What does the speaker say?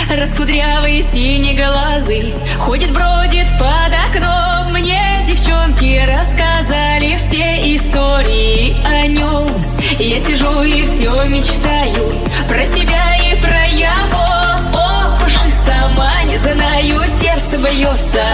Раскудрявый, синеглазый ходит, бродит под окном. Мне девчонки рассказали все истории о нем. Я сижу и все мечтаю про себя и про его. Ох уж и сама не знаю, сердце бьется